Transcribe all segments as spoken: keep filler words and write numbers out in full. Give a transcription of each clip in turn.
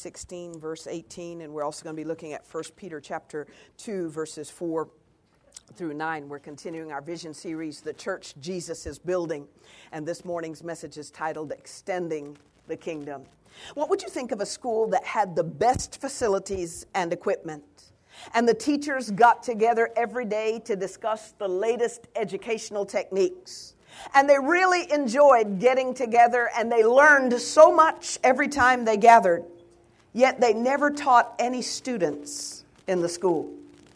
sixteen, verse eighteen, and we're also going to be looking at First Peter chapter two, verses four through nine. We're continuing our vision series, The Church Jesus is Building, and this morning's message is titled, Extending the Kingdom. What would you think of a school that had the best facilities and equipment, and the teachers got together every day to discuss the latest educational techniques? And they really enjoyed getting together, and they learned so much every time they gathered. Yet they never taught any students in the school.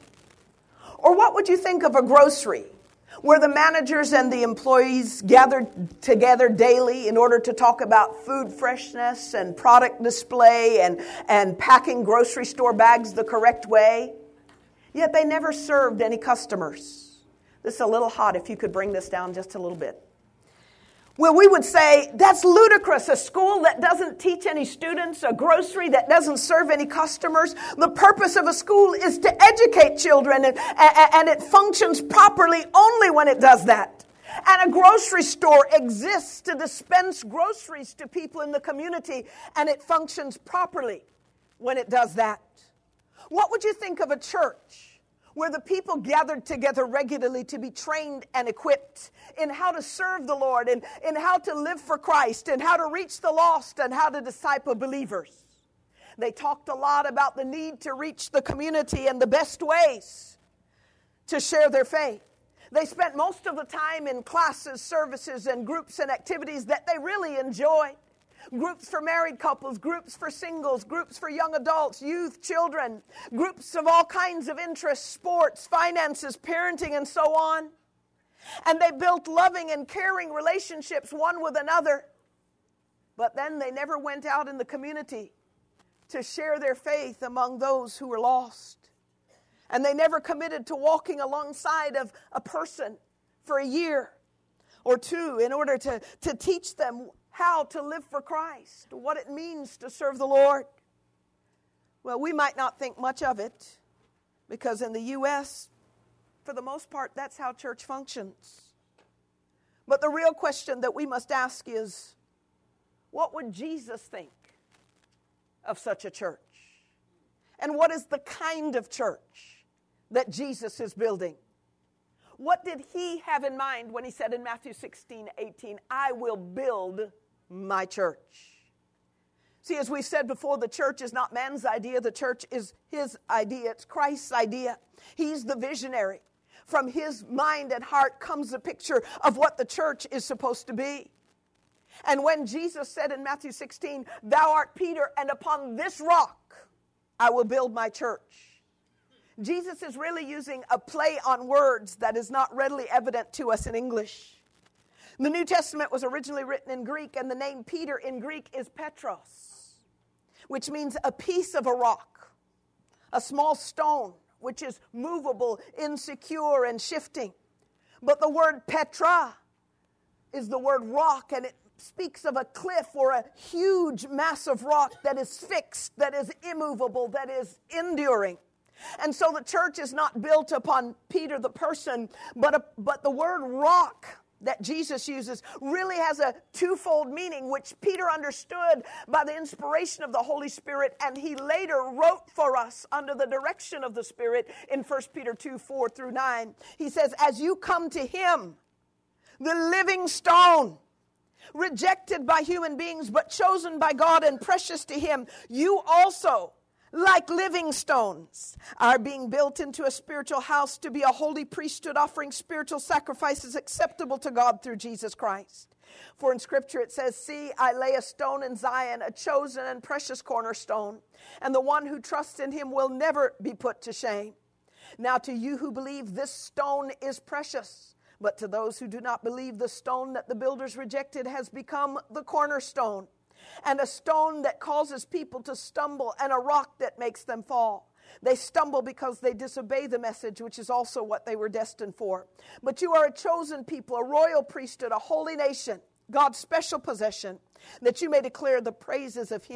Or what would you think of a grocery where the managers and the employees gathered together daily in order to talk about food freshness and product display and, and packing grocery store bags the correct way? Yet they never served any customers. This is a little hot. If you could bring this down just a little bit. Well, we would say, that's ludicrous. A school that doesn't teach any students, a grocery that doesn't serve any customers. The purpose of a school is to educate children, and, and it functions properly only when it does that. And a grocery store exists to dispense groceries to people in the community, and it functions properly when it does that. What would you think of a church where the people gathered together regularly to be trained and equipped in how to serve the Lord, and in how to live for Christ, and how to reach the lost, and how to disciple believers? They talked a lot about the need to reach the community and the best ways to share their faith. They spent most of the time in classes, services, and groups and activities that they really enjoyed. Groups for married couples, groups for singles, groups for young adults, youth, children, groups of all kinds of interests, sports, finances, parenting, and so on. And they built loving and caring relationships one with another. But then they never went out in the community to share their faith among those who were lost. And they never committed to walking alongside of a person for a year or two in order to, to teach them how to live for Christ, what it means to serve the Lord. Well, we might not think much of it, because in the U S, for the most part, that's how church functions. But the real question that we must ask is, what would Jesus think of such a church? And what is the kind of church that Jesus is building? What did he have in mind when he said in Matthew sixteen, eighteen, I will build my church? See, as we said before, the church is not man's idea. The church is his idea. It's Christ's idea. He's the visionary. From his mind and heart comes a picture of what the church is supposed to be. And when Jesus said in Matthew sixteen, thou art Peter, and upon this rock I will build my church, Jesus is really using a play on words that is not readily evident to us in English. The New Testament was originally written in Greek, and the name Peter in Greek is Petros, which means a piece of a rock, a small stone, which is movable, insecure, and shifting. But the word Petra is the word rock, and it speaks of a cliff or a huge mass of rock that is fixed, that is immovable, that is enduring. And so the church is not built upon Peter the person, but, a, but the word rock that Jesus uses really has a twofold meaning, which Peter understood by the inspiration of the Holy Spirit, and he later wrote for us under the direction of the Spirit in First Peter two, four through nine. He says, as you come to him, the living stone, rejected by human beings, but chosen by God and precious to him, you also, like living stones, are being built into a spiritual house to be a holy priesthood, offering spiritual sacrifices acceptable to God through Jesus Christ. For in Scripture it says, see, I lay a stone in Zion, a chosen and precious cornerstone, and the one who trusts in him will never be put to shame. Now to you who believe, this stone is precious, but to those who do not believe, the stone that the builders rejected has become the cornerstone, and a stone that causes people to stumble, and a rock that makes them fall. They stumble because they disobey the message, which is also what they were destined for. But you are a chosen people, a royal priesthood, a holy nation, God's special possession, that you may declare the praises of him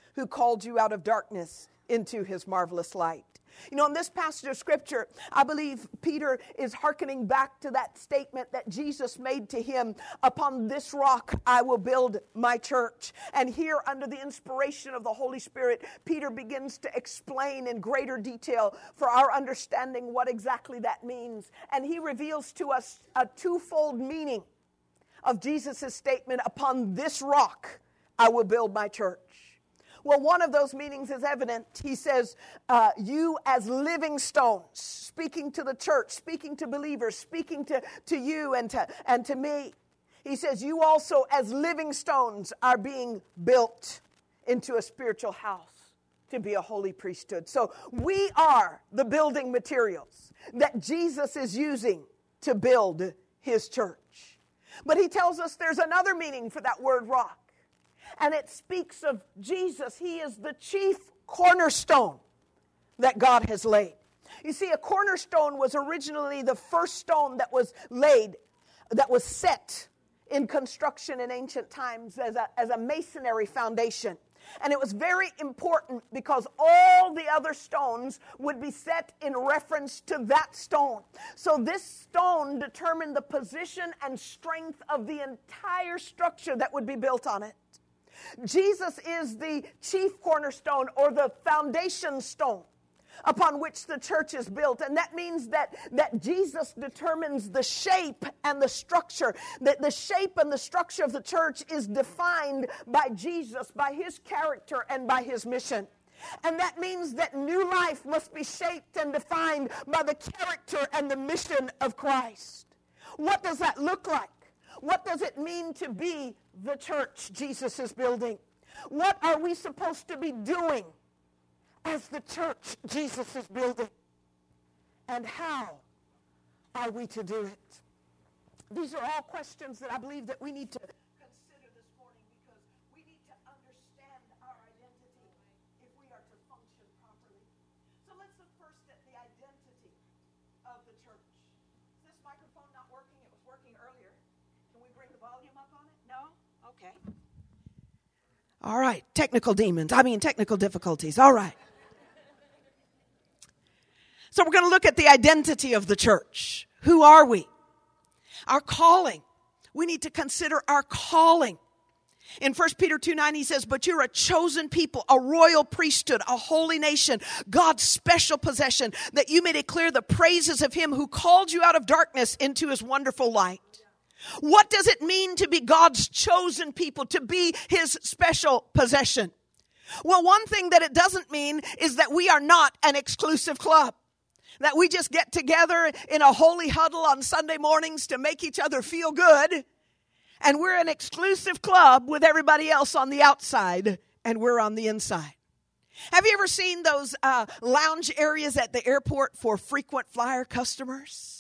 who called you out of darkness into his marvelous light. You know, in this passage of Scripture, I believe Peter is hearkening back to that statement that Jesus made to him, upon this rock I will build my church. And here, under the inspiration of the Holy Spirit, Peter begins to explain in greater detail for our understanding what exactly that means. And he reveals to us a twofold meaning of Jesus' statement, upon this rock I will build my church. Well, one of those meanings is evident. He says, uh, you as living stones, speaking to the church, speaking to believers, speaking to, to you and to, and to me. He says, you also as living stones are being built into a spiritual house to be a holy priesthood. So we are the building materials that Jesus is using to build his church. But he tells us there's another meaning for that word rock. And it speaks of Jesus. He is the chief cornerstone that God has laid. You see, a cornerstone was originally the first stone that was laid, that was set in construction in ancient times as a, as a masonry foundation. And it was very important because all the other stones would be set in reference to that stone. So this stone determined the position and strength of the entire structure that would be built on it. Jesus is the chief cornerstone, or the foundation stone upon which the church is built. And that means that, that Jesus determines the shape and the structure. That the shape and the structure of the church is defined by Jesus, by his character, and by his mission. And that means that new life must be shaped and defined by the character and the mission of Christ. What does that look like? What does it mean to be the church Jesus is building? What are we supposed to be doing as the church Jesus is building? And how are we to do it? These are all questions that I believe that we need to consider this morning, because we need to understand our identity if we are to function properly. So let's look first at the identity of the church. Is this microphone not working? It was working earlier. Can we bring the volume up on it? No? Okay. All right. Technical demons. I mean, technical difficulties. All right. So we're going to look at the identity of the church. Who are we? Our calling. We need to consider our calling. In First Peter two nine, he says, but you're a chosen people, a royal priesthood, a holy nation, God's special possession, that you may declare the praises of him who called you out of darkness into his wonderful light. What does it mean to be God's chosen people, to be his special possession? Well, one thing that it doesn't mean is that we are not an exclusive club, that we just get together in a holy huddle on Sunday mornings to make each other feel good, and we're an exclusive club with everybody else on the outside, and we're on the inside. Have you ever seen those uh, lounge areas at the airport for frequent flyer customers?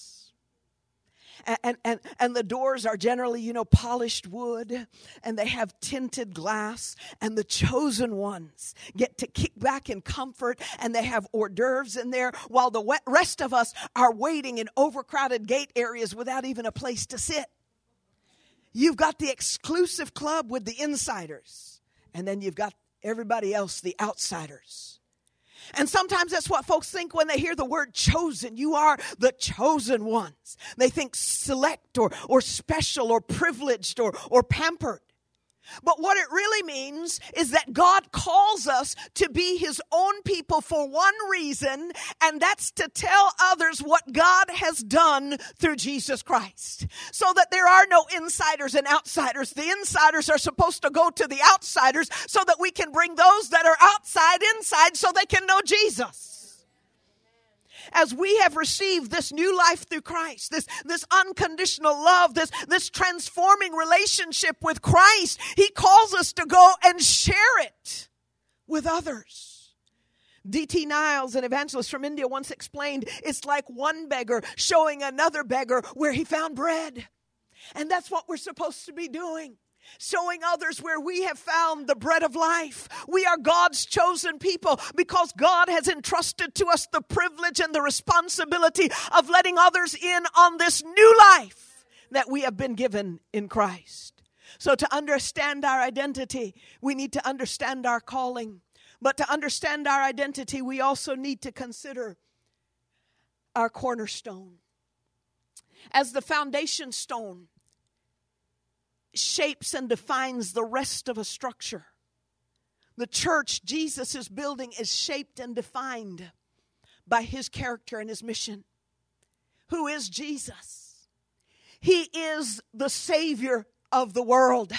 And, and, and the doors are generally, you know, polished wood, and they have tinted glass, and the chosen ones get to kick back in comfort, and they have hors d'oeuvres in there, while the rest of us are waiting in overcrowded gate areas without even a place to sit. You've got the exclusive club with the insiders, and then you've got everybody else, the outsiders. And sometimes that's what folks think when they hear the word chosen. You are the chosen ones. They think select or, or special or privileged or, or pampered. But what it really means is that God calls us to be his own people for one reason, and that's to tell others what God has done through Jesus Christ. So that there are no insiders and outsiders. The insiders are supposed to go to the outsiders so that we can bring those that are outside inside so they can know Jesus. As we have received this new life through Christ, this, this unconditional love, this, this transforming relationship with Christ, he calls us to go and share it with others. D T Niles, an evangelist from India, once explained, it's like one beggar showing another beggar where he found bread. And that's what we're supposed to be doing. Showing others where we have found the bread of life. We are God's chosen people because God has entrusted to us the privilege and the responsibility of letting others in on this new life that we have been given in Christ. So to understand our identity, we need to understand our calling. But to understand our identity, we also need to consider our cornerstone. As the foundation stone shapes and defines the rest of a structure, the church Jesus is building is shaped and defined by his character and his mission. Who is Jesus? He is the Savior of the world.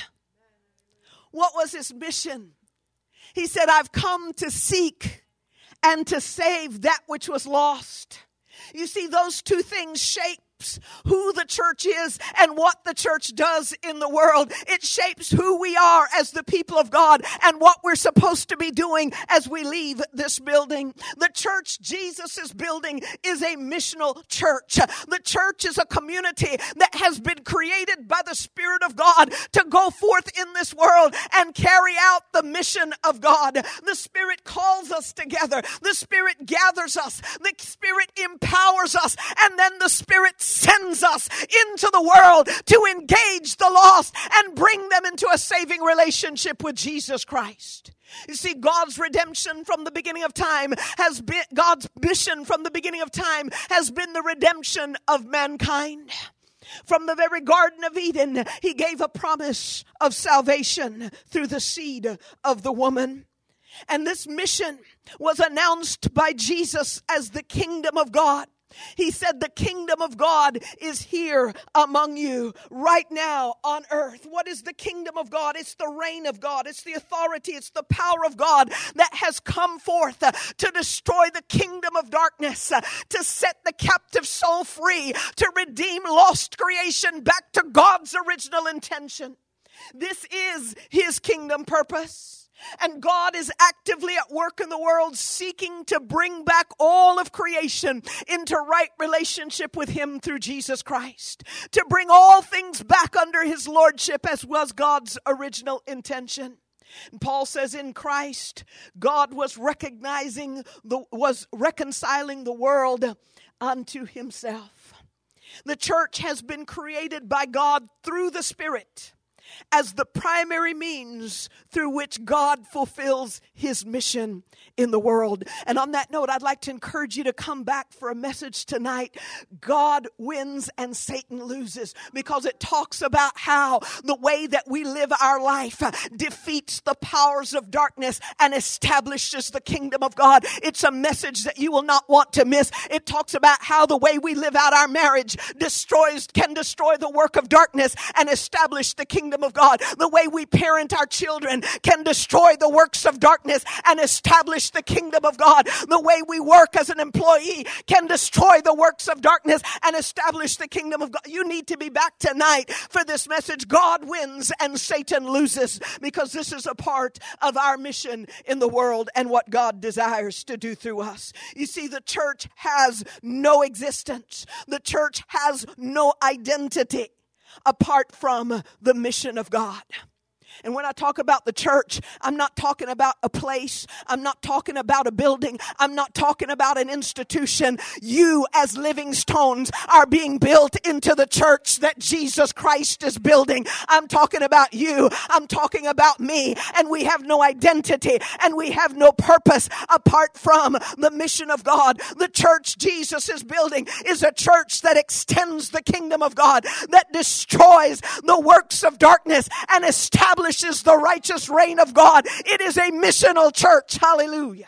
What was his mission? He said, I've come to seek and to save that which was lost. You see, those two things shape who the church is and what the church does in the world. It shapes who we are as the people of God and what we're supposed to be doing as we leave this building. The church Jesus is building is a missional church. The church is a community that has been created by the Spirit of God to go forth in this world and carry out the mission of God. The Spirit calls us together. The Spirit gathers us. The Spirit empowers us. And then the Spirit sends us into the world to engage the lost and bring them into a saving relationship with Jesus Christ. You see, God's redemption from the beginning of time has been, God's mission from the beginning of time has been the redemption of mankind. From the very Garden of Eden, he gave a promise of salvation through the seed of the woman. And this mission was announced by Jesus as the kingdom of God. He said the kingdom of God is here among you right now on earth. What is the kingdom of God? It's the reign of God. It's the authority. It's the power of God that has come forth uh, to destroy the kingdom of darkness, uh, to set the captive soul free, to redeem lost creation back to God's original intention. This is his kingdom purpose. And God is actively at work in the world seeking to bring back all of creation into right relationship with him through Jesus Christ. To bring all things back under his lordship as was God's original intention. And Paul says in Christ, God was recognizing the, was reconciling the world unto himself. The church has been created by God through the Spirit as the primary means through which God fulfills his mission in the world. And on that note, I'd like to encourage you to come back for a message tonight. God wins and Satan loses, because it talks about how the way that we live our life defeats the powers of darkness and establishes the kingdom of God. It's a message that you will not want to miss. It talks about how the way we live out our marriage destroys, can destroy the work of darkness and establish the kingdom of God. The way we parent our children can destroy the works of darkness and establish the kingdom of God. The way we work as an employee can destroy the works of darkness and establish the kingdom of God. You need to be back tonight for this message. God wins and Satan loses, because this is a part of our mission in the world and what God desires to do through us. You see, the church has no existence. The church has no identity apart from the mission of God. And when I talk about the church, I'm not talking about a place. I'm not talking about a building. I'm not talking about an institution. You as living stones are being built into the church that Jesus Christ is building. I'm talking about you. I'm talking about me. And we have no identity and we have no purpose apart from the mission of God. The church Jesus is building is a church that extends the kingdom of God, that destroys the works of darkness and establishes the righteous reign of God. It is a missional church. Hallelujah.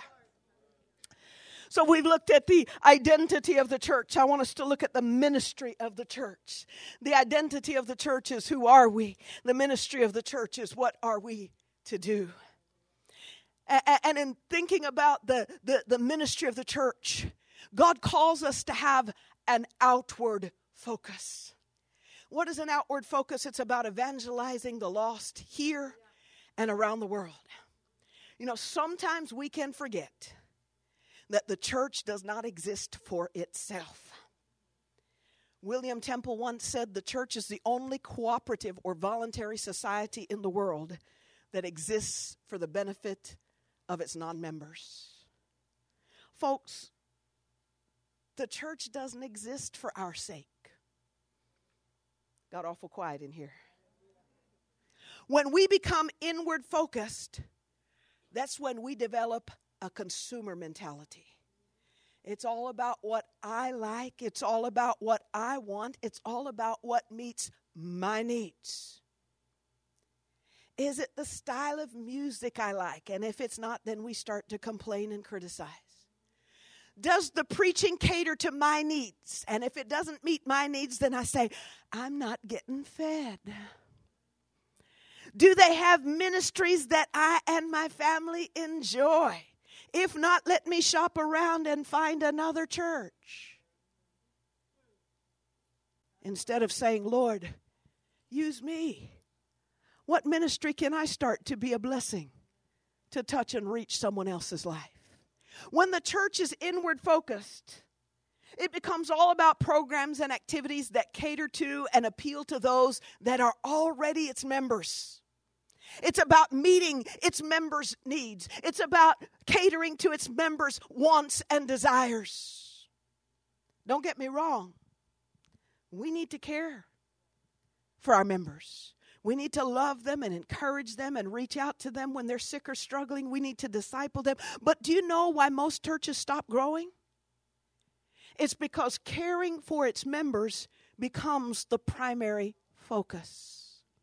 So we've looked at the identity of the church. I want us to look at the ministry of the church. The identity of the church is, who are we? The ministry of the church is, what are we to do? And in thinking about the, the, the ministry of the church, God calls us to have an outward focus. What is an outward focus? It's about evangelizing the lost here and around the world. You know, sometimes we can forget that the church does not exist for itself. William Temple once said the church is the only cooperative or voluntary society in the world that exists for the benefit of its non-members. Folks, the church doesn't exist for our sake. Got awful quiet in here. When we become inward focused, that's when we develop a consumer mentality. It's all about what I like. It's all about what I want. It's all about what meets my needs. Is it the style of music I like? And if it's not, then we start to complain and criticize. Does the preaching cater to my needs? And if it doesn't meet my needs, then I say, I'm not getting fed. Do they have ministries that I and my family enjoy? If not, let me shop around and find another church. Instead of saying, Lord, use me. What ministry can I start to be a blessing, to touch and reach someone else's life? When the church is inward focused, it becomes all about programs and activities that cater to and appeal to those that are already its members. It's about meeting its members' needs. It's about catering to its members' wants and desires. Don't get me wrong. We need to care for our members. We need to love them and encourage them and reach out to them when they're sick or struggling. We need to disciple them. But do you know why most churches stop growing? It's because caring for its members becomes the primary focus.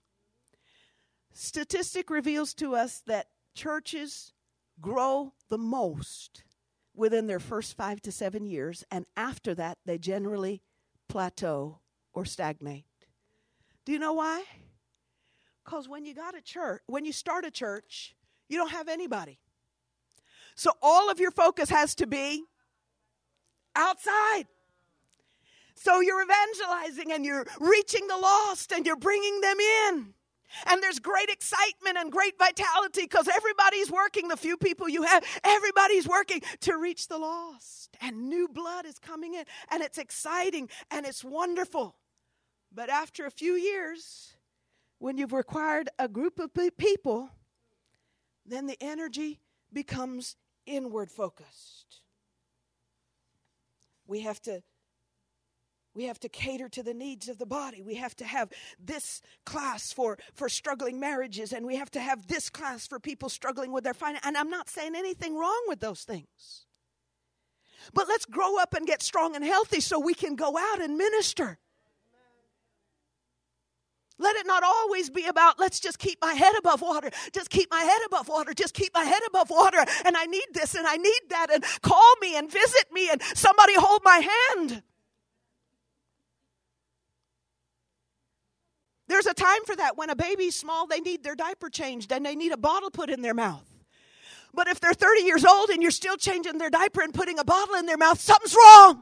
Statistic reveals to us that churches grow the most within their first five to seven years, and after that, they generally plateau or stagnate. Do you know why? Because when you got a church, when you start a church, you don't have anybody. So all of your focus has to be outside. So you're evangelizing and you're reaching the lost and you're bringing them in. And there's great excitement and great vitality because everybody's working. The few people you have, everybody's working to reach the lost. And new blood is coming in. And it's exciting and it's wonderful. But after a few years, when you've required a group of people, then the energy becomes inward focused. We have to We have to cater to the needs of the body. We have to have this class for, for struggling marriages, and we have to have this class for people struggling with their finances. And I'm not saying anything wrong with those things. But let's grow up and get strong and healthy so we can go out and minister. Let it not always be about, let's just keep my head above water. Just keep my head above water. Just keep my head above water. And I need this and I need that. And call me and visit me and somebody hold my hand. There's a time for that. When a baby's small, they need their diaper changed and they need a bottle put in their mouth. But if they're thirty years old and you're still changing their diaper and putting a bottle in their mouth, something's wrong.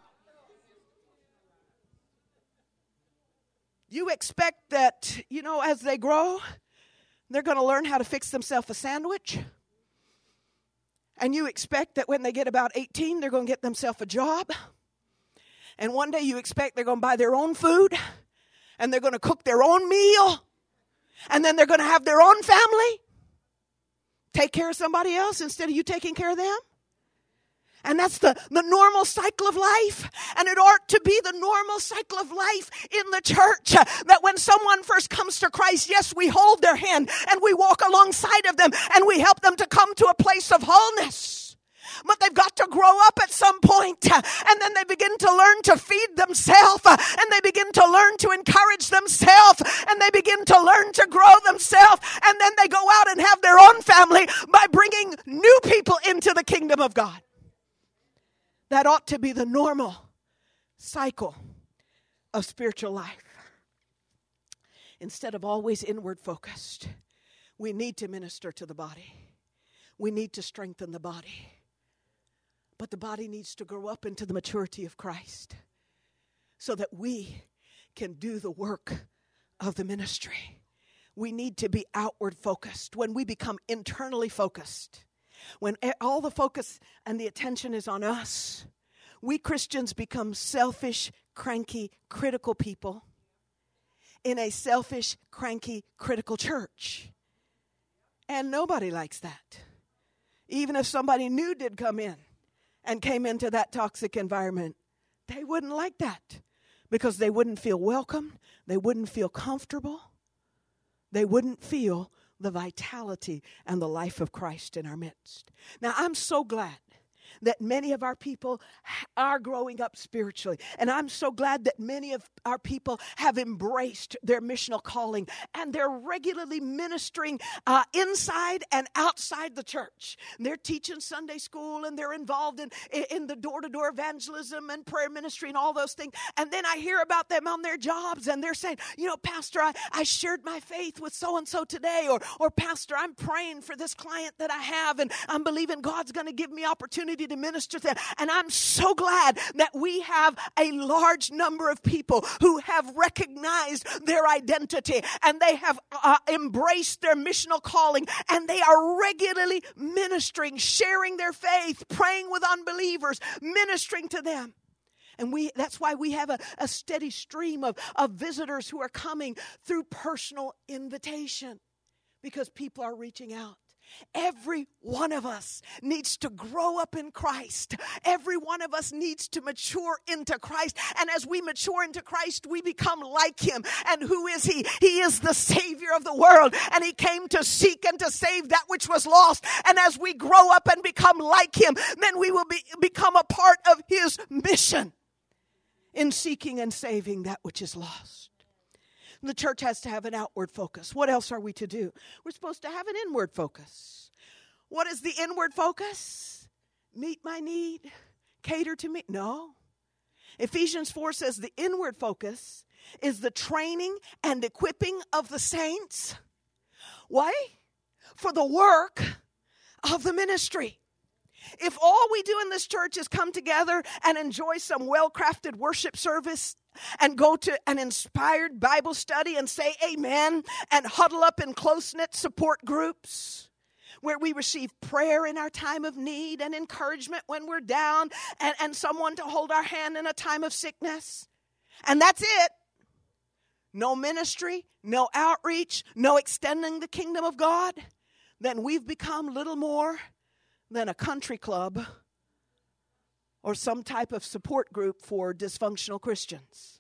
You expect that, you know, as they grow, they're going to learn how to fix themselves a sandwich. And you expect that when they get about eighteen, they're going to get themselves a job. And one day you expect they're going to buy their own food. And they're going to cook their own meal. And then they're going to have their own family. Take care of somebody else instead of you taking care of them. And that's the, the normal cycle of life. And it ought to be the normal cycle of life in the church. That when someone first comes to Christ, yes, we hold their hand and we walk alongside of them and we help them to come to a place of wholeness. But they've got to grow up at some point, and then they begin to learn to feed themselves, and they begin to learn to encourage themselves, and they begin to learn to grow themselves, and then they go out and have their own family by bringing new people into the kingdom of God. That ought to be the normal cycle of spiritual life. Instead of always inward focused, we need to minister to the body. We need to strengthen the body. But the body needs to grow up into the maturity of Christ so that we can do the work of the ministry. We need to be outward focused. When we become internally focused, when all the focus and the attention is on us, we Christians become selfish, cranky, critical people in a selfish, cranky, critical church. And nobody likes that. Even if somebody new did come in and came into that toxic environment, they wouldn't like that because they wouldn't feel welcome. They wouldn't feel comfortable. They wouldn't feel the vitality and the life of Christ in our midst. Now, I'm so glad that many of our people are growing up spiritually. And I'm so glad that many of our people have embraced their missional calling and they're regularly ministering uh, inside and outside the church. They're teaching Sunday school and they're involved in, in the door-to-door evangelism and prayer ministry and all those things. And then I hear about them on their jobs and they're saying, you know, Pastor, I, I shared my faith with so-and-so today. Or, or Pastor, I'm praying for this client that I have and I'm believing God's going to give me opportunity to minister to them. And I'm so glad that we have a large number of people who have recognized their identity and they have uh, embraced their missional calling and they are regularly ministering, sharing their faith, praying with unbelievers, ministering to them. And we that's why we have a, a steady stream of, of visitors who are coming through personal invitation because people are reaching out. Every one of us needs to grow up in Christ. Every one of us needs to mature into Christ. And as we mature into Christ, we become like Him. And who is He? He is the Savior of the world. And He came to seek and to save that which was lost. And as we grow up and become like Him, then we will be, become a part of His mission in seeking and saving that which is lost. The church has to have an outward focus. What else are we to do? We're supposed to have an inward focus. What is the inward focus? Meet my need, cater to me? No. Ephesians four says the inward focus is the training and equipping of the saints. Why? For the work of the ministry. If all we do in this church is come together and enjoy some well-crafted worship service and go to an inspired Bible study and say amen and huddle up in close-knit support groups where we receive prayer in our time of need and encouragement when we're down and, and someone to hold our hand in a time of sickness, and that's it. No ministry, no outreach, no extending the kingdom of God, then we've become little more than a country club or some type of support group for dysfunctional Christians.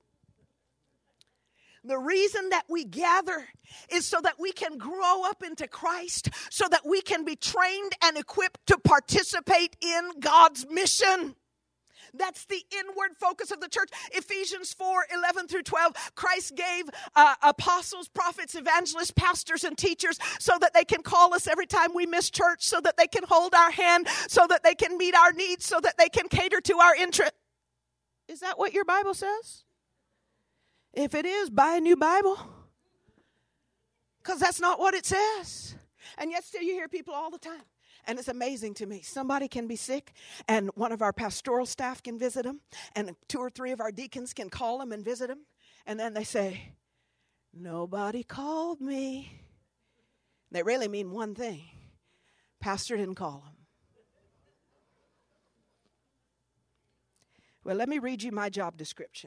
The reason that we gather is so that we can grow up into Christ, so that we can be trained and equipped to participate in God's mission. That's the inward focus of the church. Ephesians four, eleven through twelve, Christ gave uh, apostles, prophets, evangelists, pastors, and teachers so that they can call us every time we miss church, so that they can hold our hand, so that they can meet our needs, so that they can cater to our interest. Is that what your Bible says? If it is, buy a new Bible. Because that's not what it says. And yet still you hear people all the time. And it's amazing to me. Somebody can be sick, and one of our pastoral staff can visit them, and two or three of our deacons can call them and visit them. And then they say, nobody called me. They really mean one thing. Pastor didn't call them. Well, let me read you my job description.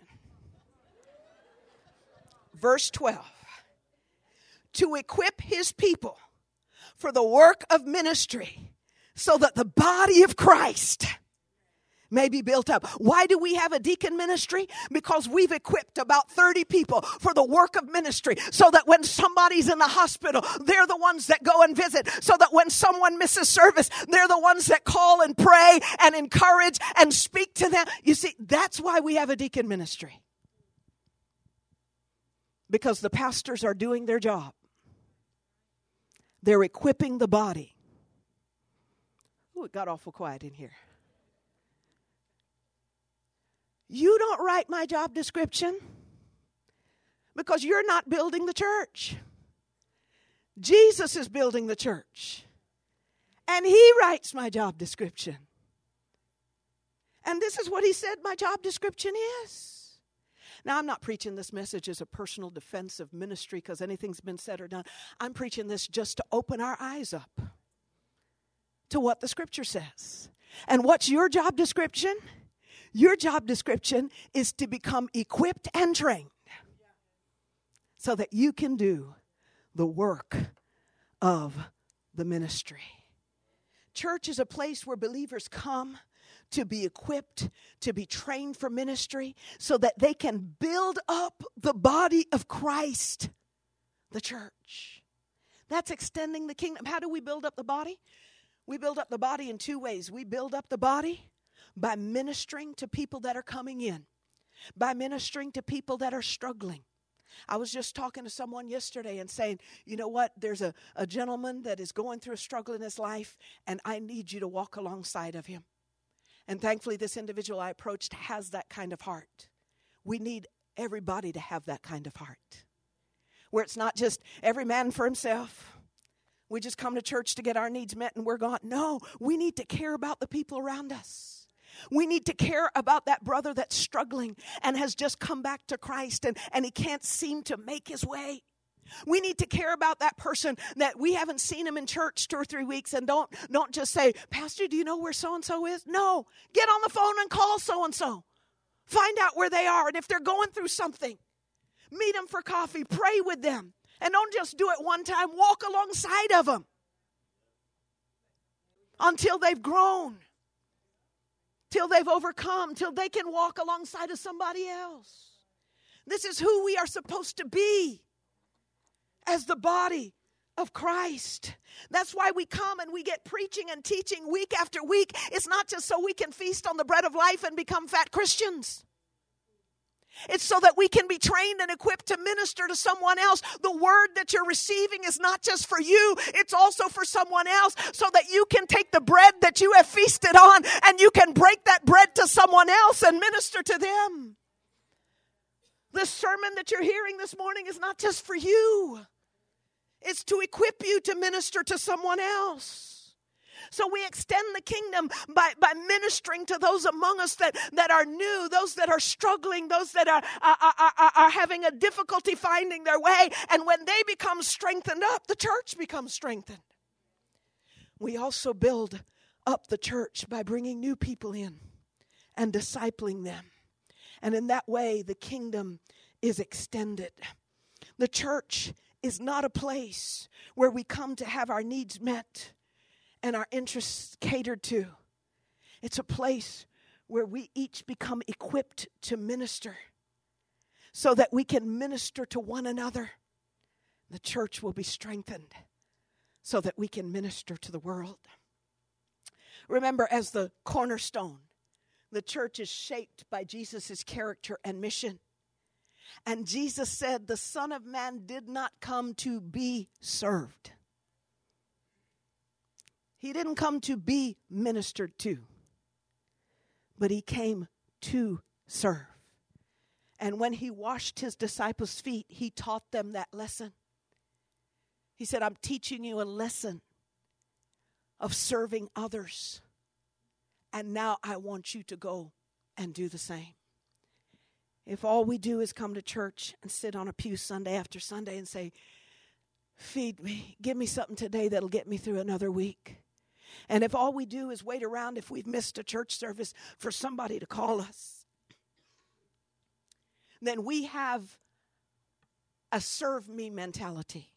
Verse twelve. To equip His people for the work of ministry, so that the body of Christ may be built up. Why do we have a deacon ministry? Because we've equipped about thirty people for the work of ministry, so that when somebody's in the hospital, they're the ones that go and visit. So that when someone misses service, they're the ones that call and pray and encourage and speak to them. You see, that's why we have a deacon ministry. Because the pastors are doing their job. They're equipping the body. Oh, it got awful quiet in here. You don't write my job description because you're not building the church. Jesus is building the church. And He writes my job description. And this is what He said my job description is. Now, I'm not preaching this message as a personal defense of ministry because anything's been said or done. I'm preaching this just to open our eyes up to what the Scripture says. And what's your job description? Your job description is to become equipped and trained so that you can do the work of the ministry. Church is a place where believers come to be equipped, to be trained for ministry, so that they can build up the body of Christ, the church. That's extending the kingdom. How do we build up the body? We build up the body in two ways. We build up the body by ministering to people that are coming in, by ministering to people that are struggling. I was just talking to someone yesterday and saying, you know what, there's a, a gentleman that is going through a struggle in his life, and I need you to walk alongside of him. And thankfully, this individual I approached has that kind of heart. We need everybody to have that kind of heart, where it's not just every man for himself. We just come to church to get our needs met and we're gone. No, we need to care about the people around us. We need to care about that brother that's struggling and has just come back to Christ and, and he can't seem to make his way. We need to care about that person that we haven't seen him in church two or three weeks and don't, don't just say, Pastor, do you know where so-and-so is? No, get on the phone and call so-and-so. Find out where they are, and if they're going through something, meet them for coffee, pray with them. And don't just do it one time, walk alongside of them until they've grown. Till they've overcome, till they can walk alongside of somebody else. This is who we are supposed to be as the body of Christ. That's why we come and we get preaching and teaching week after week. It's not just so we can feast on the bread of life and become fat Christians. It's so that we can be trained and equipped to minister to someone else. The word that you're receiving is not just for you, it's also for someone else, so that you can take the bread that you have feasted on and you can break that bread to someone else and minister to them. This sermon that you're hearing this morning is not just for you. It's to equip you to minister to someone else. So we extend the kingdom by, by ministering to those among us that, that are new, those that are struggling, those that are, are, are, are having a difficulty finding their way. And when they become strengthened up, the church becomes strengthened. We also build up the church by bringing new people in and discipling them. And in that way, the kingdom is extended. The church is not a place where we come to have our needs met and our interests catered to. It's a place where we each become equipped to minister so that we can minister to one another. The church will be strengthened so that we can minister to the world. Remember, as the cornerstone, the church is shaped by Jesus' character and mission. And Jesus said, the Son of Man did not come to be served. He didn't come to be ministered to, but he came to serve. And when he washed his disciples' feet, he taught them that lesson. He said, I'm teaching you a lesson of serving others. And now I want you to go and do the same. If all we do is come to church and sit on a pew Sunday after Sunday and say, feed me, give me something today that'll get me through another week. And if all we do is wait around if we've missed a church service for somebody to call us, then we have a serve me mentality.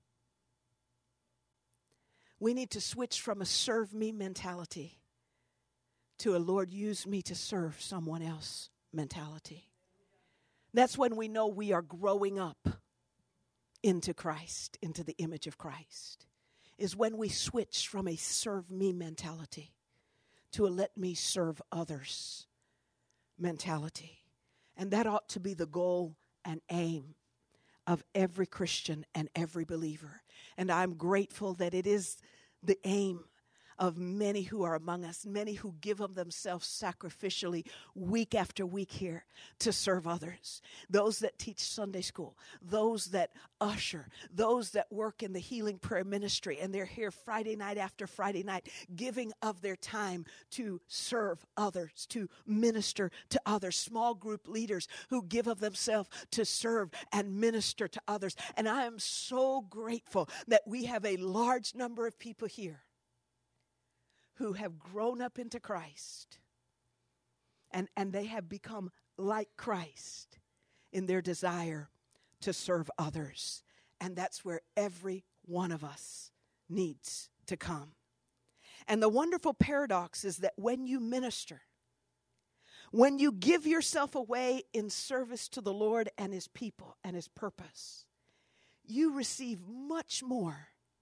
We need to switch from a serve me mentality to a Lord use me to serve someone else mentality. That's when we know we are growing up into Christ, into the image of Christ. Is when we switch from a serve me mentality to a let me serve others mentality. And that ought to be the goal and aim of every Christian and every believer. And I'm grateful that it is the aim of many who are among us, many who give of themselves sacrificially week after week here to serve others. Those that teach Sunday school, those that usher, those that work in the healing prayer ministry, and they're here Friday night after Friday night, giving of their time to serve others, to minister to others. Small group leaders who give of themselves to serve and minister to others. And I am so grateful that we have a large number of people here who have grown up into Christ, and, and they have become like Christ in their desire to serve others. And that's where every one of us needs to come. And the wonderful paradox is that when you minister, when you give yourself away in service to the Lord and his people and his purpose, you receive much more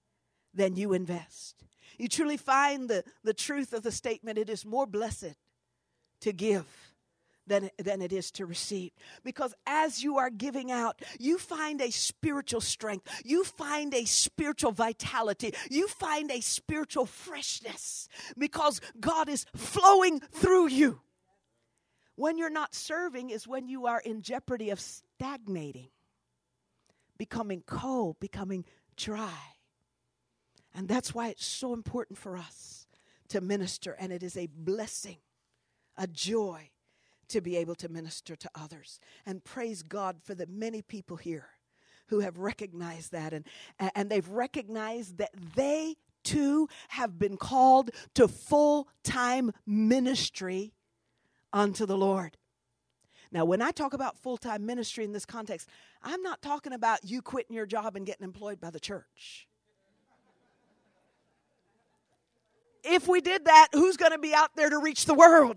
than you invest. You truly find the, the truth of the statement, it is more blessed to give than, than it is to receive. Because as you are giving out, you find a spiritual strength. You find a spiritual vitality. You find a spiritual freshness because God is flowing through you. When you're not serving is when you are in jeopardy of stagnating, becoming cold, becoming dry. And that's why it's so important for us to minister. And it is a blessing, a joy to be able to minister to others. And praise God for the many people here who have recognized that. And, and they've recognized that they too have been called to full-time ministry unto the Lord. Now, when I talk about full-time ministry in this context, I'm not talking about you quitting your job and getting employed by the church. If we did that, who's going to be out there to reach the world?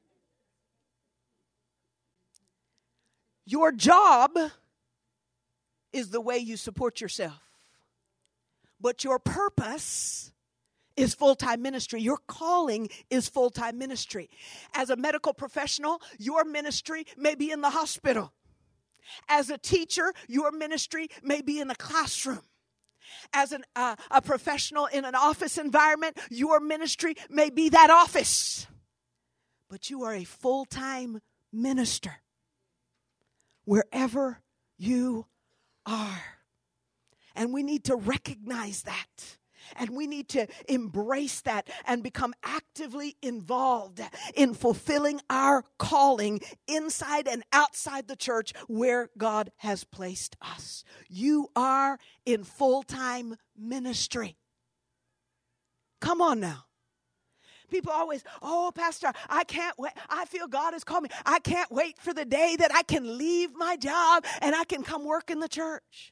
Your job is the way you support yourself. But your purpose is full-time ministry. Your calling is full-time ministry. As a medical professional, your ministry may be in the hospital. As a teacher, your ministry may be in the classroom. As an, uh, a professional in an office environment, your ministry may be that office. But you are a full-time minister wherever you are. And we need to recognize that. And we need to embrace that and become actively involved in fulfilling our calling inside and outside the church where God has placed us. You are in full-time ministry. Come on now. People always, oh, Pastor, I can't wait. I feel God has called me. I can't wait for the day that I can leave my job and I can come work in the church.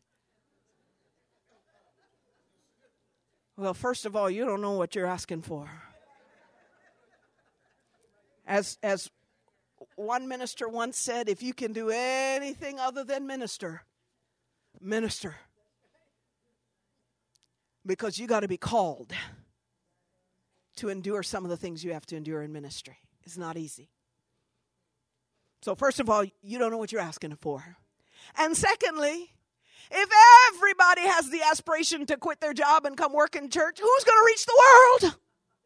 Well, first of all, you don't know what you're asking for. As, as one minister once said, if you can do anything other than minister, minister. Because you got to be called to endure some of the things you have to endure in ministry. It's not easy. So first of all, you don't know what you're asking for. And secondly, if everybody has the aspiration to quit their job and come work in church, who's going to reach the world?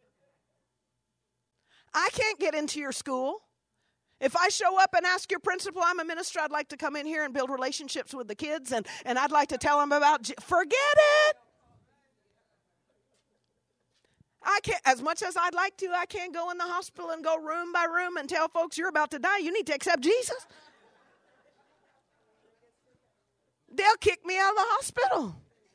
I can't get into your school. If I show up and ask your principal, I'm a minister, I'd like to come in here and build relationships with the kids, and, and I'd like to tell them about, Je- forget it. I can't, as much as I'd like to, I can't go in the hospital and go room by room and tell folks you're about to die. You need to accept Jesus. They'll kick me out of the hospital.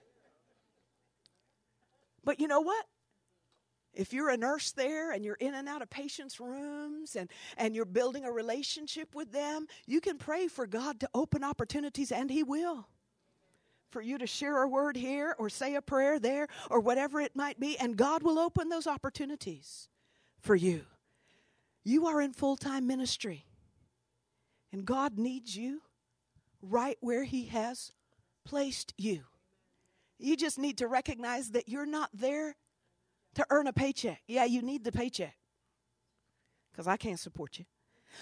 But you know what? If you're a nurse there and you're in and out of patients' rooms and, and you're building a relationship with them, you can pray for God to open opportunities, and He will. For you to share a word here or say a prayer there or whatever it might be, and God will open those opportunities for you. You are in full-time ministry, and God needs you right where He has placed you. You just need to recognize that you're not there to earn a paycheck. Yeah, you need the paycheck because I can't support you.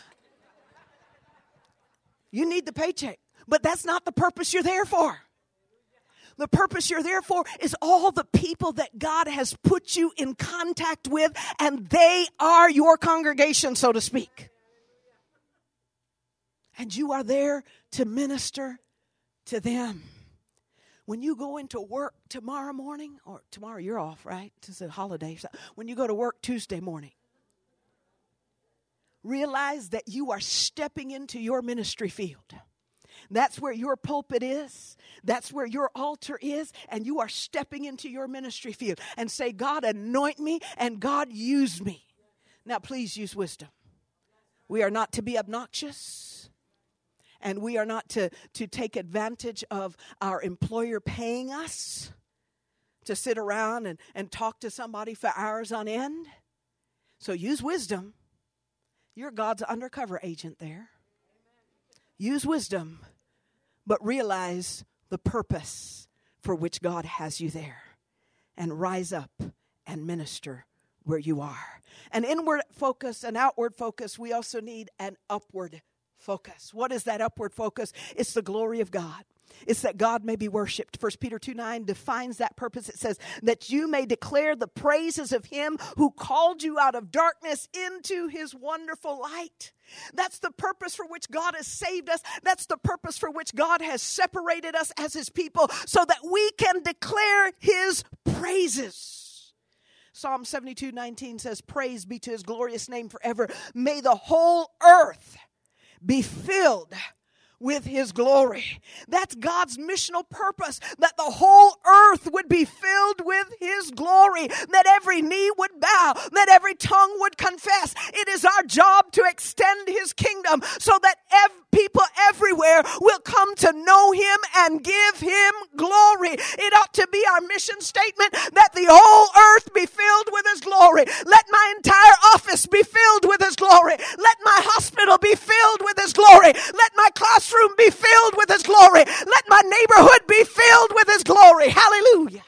You need the paycheck, but that's not the purpose you're there for. The purpose you're there for is all the people that God has put you in contact with, and they are your congregation, so to speak. And you are there to minister to them. When you go into work tomorrow morning, or tomorrow you're off, right? It's a holiday. When you go to work Tuesday morning, realize that you are stepping into your ministry field. That's where your pulpit is. That's where your altar is. And you are stepping into your ministry field and say, God, anoint me and God, use me. Now, please use wisdom. We are not to be obnoxious. And we are not to, to take advantage of our employer paying us to sit around and, and talk to somebody for hours on end. So use wisdom. You're God's undercover agent there. Use wisdom, but realize the purpose for which God has you there. and rise up and minister where you are. An inward focus, an outward focus. We also need an upward focus. What is that upward focus? It's the glory of God. It's that God may be worshipped. First Peter two nine defines that purpose. It says that you may declare the praises of him who called you out of darkness into his wonderful light. That's the purpose for which God has saved us. That's the purpose for which God has separated us as his people, so that we can declare his praises. Psalm seventy-two nineteen says, praise be to his glorious name forever. May the whole earth be filled with his glory. That's God's missional purpose, that the whole earth would be filled with his glory, that every knee would bow, that every tongue would confess. It is our job to extend his kingdom so that ev- people everywhere will come to know him and give him glory. It ought to be our mission statement that the whole earth be filled with his glory. Let my entire office be filled with his glory. Let my hospital be filled with his glory. Let my classroom be filled with his glory. Let my neighborhood be filled with his glory. Hallelujah.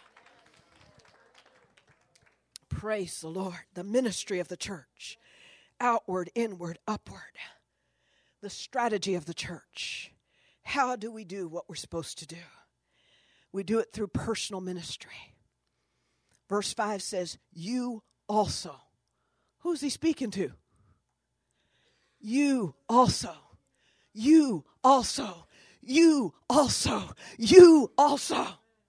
Praise the Lord. The ministry of the church. Outward, inward, upward. The strategy of the church. How do we do what we're supposed to do? We do it through personal ministry. Verse five says, you also. Who's he speaking to? You also. You also. You also. You also.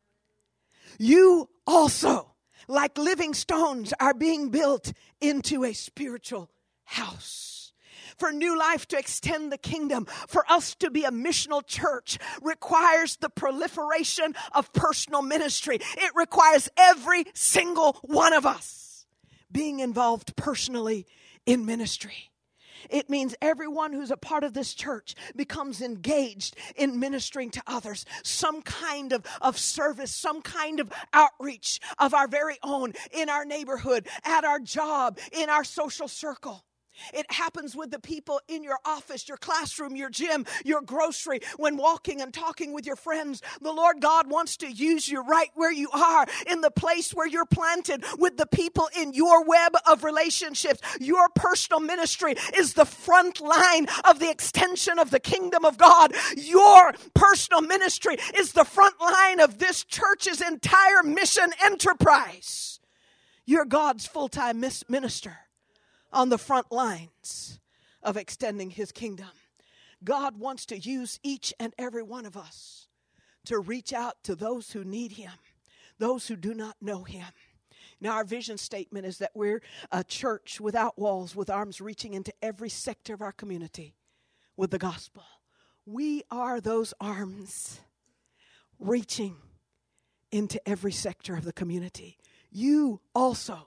You also, like living stones, are being built into a spiritual house. For New Life to extend the kingdom, for us to be a missional church, requires the proliferation of personal ministry. It requires every single one of us being involved personally in ministry. It means everyone who's a part of this church becomes engaged in ministering to others. Some kind of, of service, some kind of outreach of our very own in our neighborhood, at our job, in our social circle. It happens with the people in your office, your classroom, your gym, your grocery, when walking and talking with your friends. The Lord God wants to use you right where you are, in the place where you're planted, with the people in your web of relationships. Your personal ministry is the front line of the extension of the kingdom of God. Your personal ministry is the front line of this church's entire mission enterprise. You're God's full-time minister on the front lines of extending his kingdom. God wants to use each and every one of us to reach out to those who need him, those who do not know him. Now, our vision statement is that we're a church without walls, with arms reaching into every sector of our community with the gospel. We are those arms reaching into every sector of the community. You also,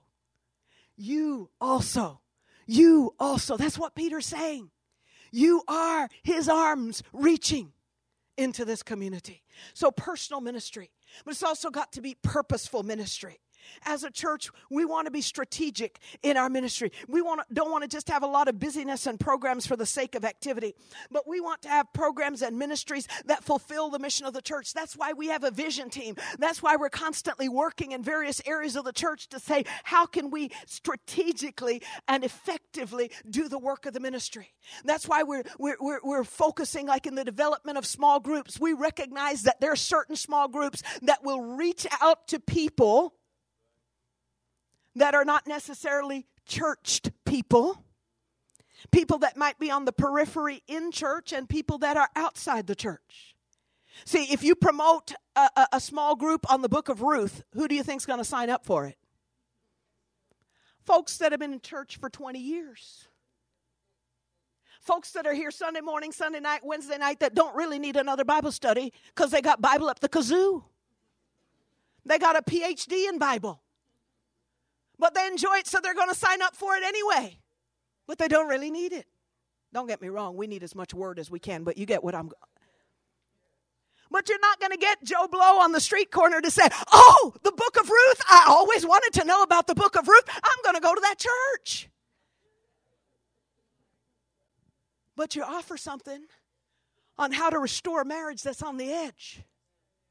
you also, You also. That's what Peter's saying. You are his arms reaching into this community. So personal ministry, but it's also got to be purposeful ministry. As a church, we want to be strategic in our ministry. We want to, don't want to just have a lot of busyness and programs for the sake of activity, but we want to have programs and ministries that fulfill the mission of the church. That's why we have a vision team. That's why we're constantly working in various areas of the church to say, how can we strategically and effectively do the work of the ministry? That's why we're, we're, we're, we're focusing like in the development of small groups. We recognize that there are certain small groups that will reach out to people that are not necessarily churched people, people that might be on the periphery in church, and people that are outside the church. See, if you promote a, a, a small group on the book of Ruth, who do you think is going to sign up for it? Folks that have been in church for twenty years. Folks that are here Sunday morning, Sunday night, Wednesday night, that don't really need another Bible study because they got Bible up the kazoo. They got a P H D in Bible. But they enjoy it, so they're going to sign up for it anyway. But they don't really need it. Don't get me wrong. We need as much word as we can, but you get what I'm... But you're not going to get Joe Blow on the street corner to say, oh, the book of Ruth. I always wanted to know about the book of Ruth. I'm going to go to that church. But you offer something on how to restore a marriage that's on the edge.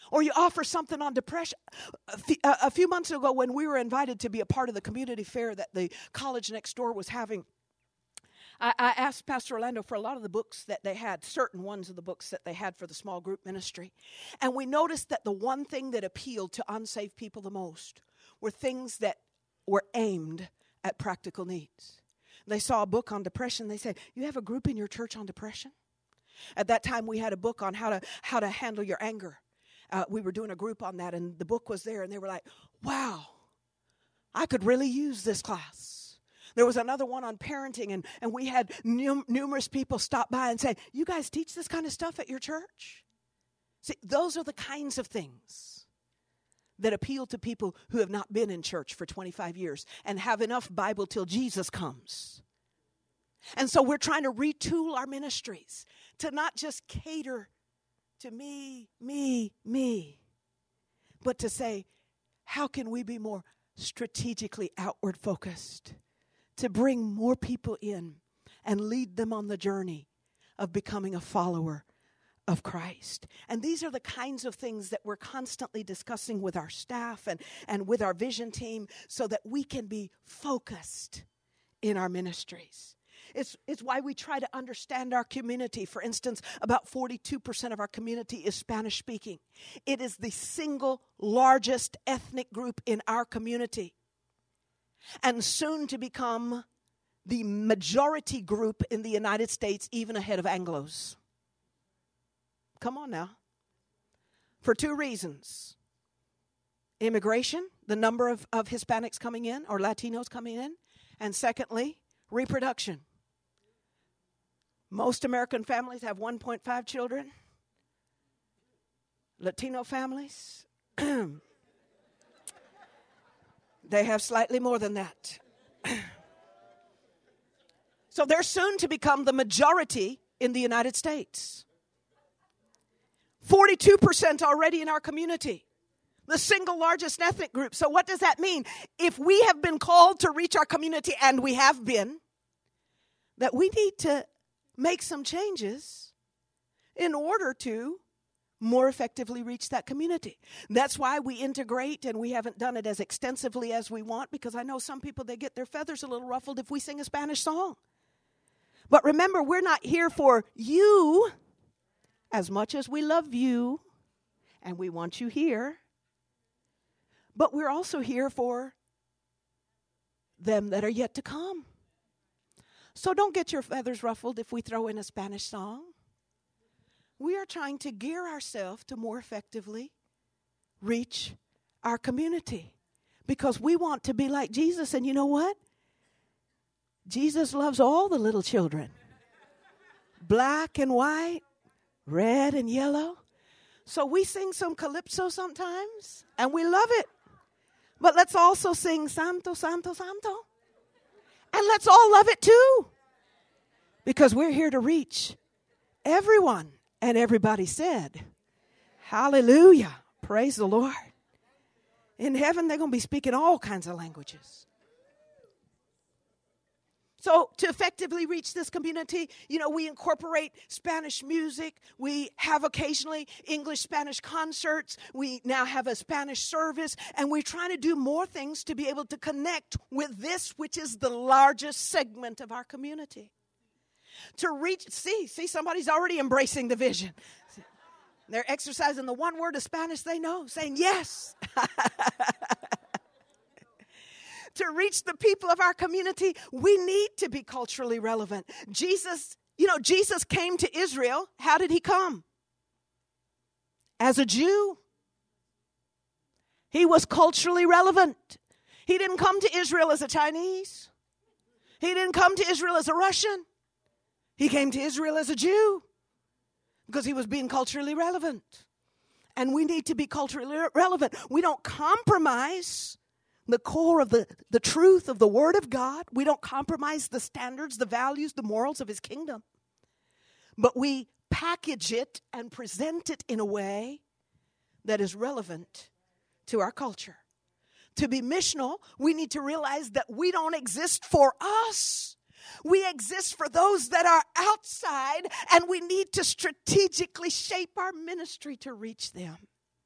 Or you offer something on depression. A few, a few months ago when we were invited to be a part of the community fair that the college next door was having, I, I asked Pastor Orlando for a lot of the books that they had, certain ones of the books that they had for the small group ministry. And we noticed that the one thing that appealed to unsaved people the most were things that were aimed at practical needs. They saw a book on depression. They said, you have a group in your church on depression? At that time, we had a book on how to how to handle your anger. Uh, we were doing a group on that, and the book was there, and they were like, wow, I could really use this class. There was another one on parenting, and, and we had num- numerous people stop by and say, you guys teach this kind of stuff at your church? See, those are the kinds of things that appeal to people who have not been in church for twenty-five years and have enough Bible till Jesus comes. And so we're trying to retool our ministries to not just cater to me, me, me, but to say, how can we be more strategically outward focused to bring more people in and lead them on the journey of becoming a follower of Christ? And these are the kinds of things that we're constantly discussing with our staff and, and with our vision team so that we can be focused in our ministries. It's, it's why we try to understand our community. For instance, about forty-two percent of our community is Spanish speaking. It is the single largest ethnic group in our community, and soon to become the majority group in the United States, even ahead of Anglos. Come on now. For two reasons. Immigration, the number of, of Hispanics coming in or Latinos coming in, and secondly, reproduction. Most American families have one point five children. Latino families, they have slightly more than that. So they're soon to become the majority in the United States. forty-two percent already in our community. The single largest ethnic group. So what does that mean? If we have been called to reach our community, and we have been, that we need to make some changes in order to more effectively reach that community. That's why we integrate, and we haven't done it as extensively as we want, because I know some people, they get their feathers a little ruffled if we sing a Spanish song. But remember, we're not here for you as much as we love you, and we want you here. But we're also here for them that are yet to come. So don't get your feathers ruffled if we throw in a Spanish song. We are trying to gear ourselves to more effectively reach our community, because we want to be like Jesus. And you know what? Jesus loves all the little children. Black and white, red and yellow. So we sing some calypso sometimes, and we love it. But let's also sing Santo, Santo, Santo. And let's all love it too. Because we're here to reach everyone. And everybody said, hallelujah. Praise the Lord. In heaven, they're going to be speaking all kinds of languages. So to effectively reach this community, you know, we incorporate Spanish music. We have occasionally English-Spanish concerts. We now have a Spanish service. And we're trying to do more things to be able to connect with this, which is the largest segment of our community. To reach, see, see, somebody's already embracing the vision. They're exercising the one word of Spanish they know, saying yes. To reach the people of our community, we need to be culturally relevant. Jesus, you know, Jesus came to Israel. How did he come? As a Jew. He was culturally relevant. He didn't come to Israel as a Chinese. He didn't come to Israel as a Russian. He came to Israel as a Jew because he was being culturally relevant. And we need to be culturally relevant. We don't compromise the core of the, the truth of the Word of God. We don't compromise the standards, the values, the morals of His kingdom. But we package it and present it in a way that is relevant to our culture. To be missional, we need to realize that we don't exist for us. We exist for those that are outside, and we need to strategically shape our ministry to reach them.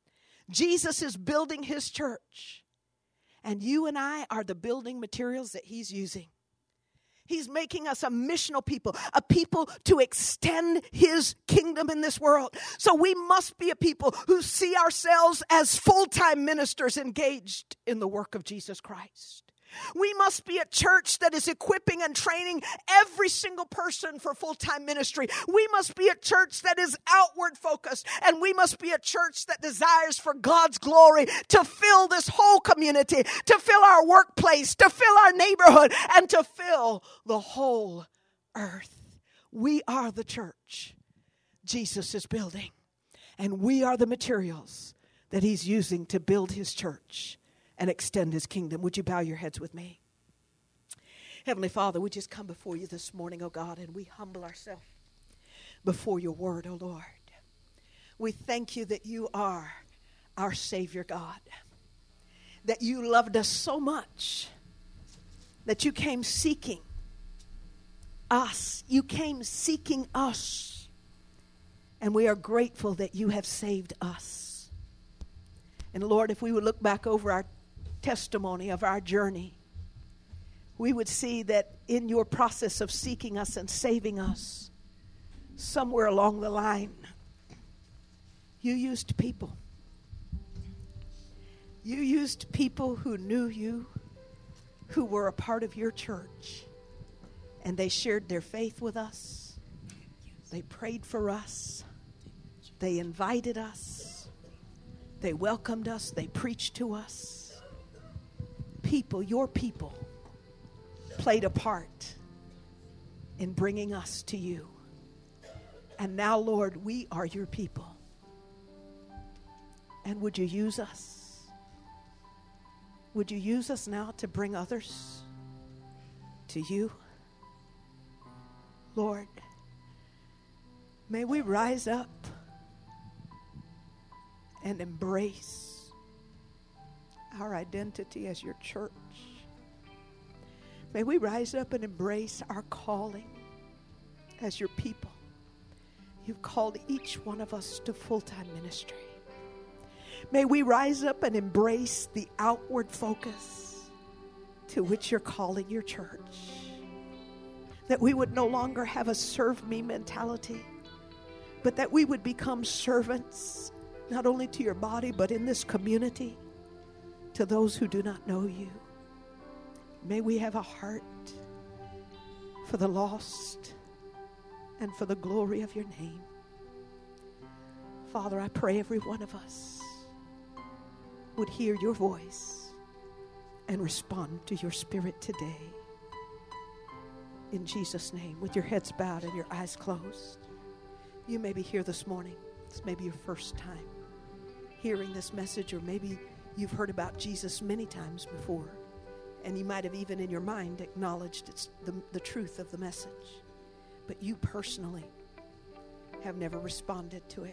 Jesus is building his church. And you and I are the building materials that he's using. He's making us a missional people, a people to extend his kingdom in this world. So we must be a people who see ourselves as full-time ministers engaged in the work of Jesus Christ. We must be a church that is equipping and training every single person for full-time ministry. We must be a church that is outward focused, and we must be a church that desires for God's glory to fill this whole community, to fill our workplace, to fill our neighborhood, and to fill the whole earth. We are the church Jesus is building, and we are the materials that he's using to build his church and extend his kingdom. Would you bow your heads with me? Heavenly Father, we just come before you this morning, oh God, and we humble ourselves before your word, oh Lord. We thank you that you are our Savior, God, that you loved us so much that you came seeking us. You came seeking us, and we are grateful that you have saved us. And Lord, if we would look back over our testimony of our journey, we would see that in your process of seeking us and saving us, somewhere along the line, you used people. You used people who knew you, who were a part of your church, and they shared their faith with us. They prayed for us. They invited us. They welcomed us. They preached to us. People, your people, played a part in bringing us to you. And now, Lord, we are your people. And would you use us? Would you use us now to bring others to you? Lord, may we rise up and embrace our identity as your church. May we rise up and embrace our calling as your people. You've called each one of us to full-time ministry. May we rise up and embrace the outward focus to which you're calling your church. That we would no longer have a serve me mentality, but that we would become servants, not only to your body, but in this community, to those who do not know you. May we have a heart for the lost and for the glory of your name. Father, I pray every one of us would hear your voice and respond to your Spirit today. In Jesus' name, with your heads bowed and your eyes closed. You may be here this morning. This may be your first time hearing this message, or maybe you've heard about Jesus many times before, and you might have even in your mind acknowledged it's the, the truth of the message, but you personally have never responded to it.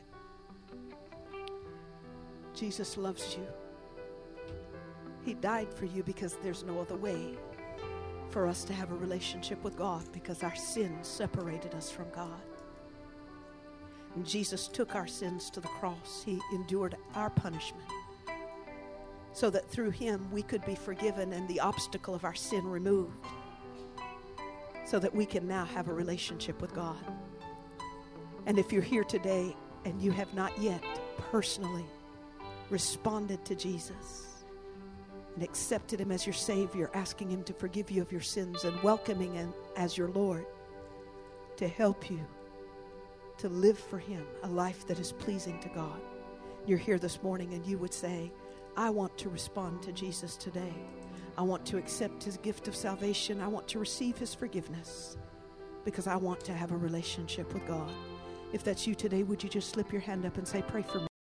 Jesus loves you. He died for you because there's no other way for us to have a relationship with God, because our sins separated us from God. And Jesus took our sins to the cross. He endured our punishment so that through him we could be forgiven and the obstacle of our sin removed, so that we can now have a relationship with God. And if you're here today and you have not yet personally responded to Jesus and accepted him as your Savior, asking him to forgive you of your sins and welcoming him as your Lord to help you to live for him a life that is pleasing to God. You're here this morning and you would say, I want to respond to Jesus today. I want to accept his gift of salvation. I want to receive his forgiveness because I want to have a relationship with God. If that's you today, would you just slip your hand up and say, pray for me?